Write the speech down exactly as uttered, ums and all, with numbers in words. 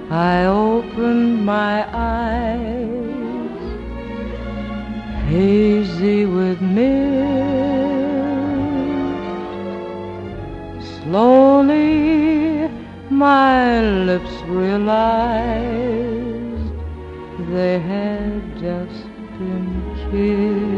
I opened my eyes, hazy with mist. Slowly my lips realized they had just been kissed.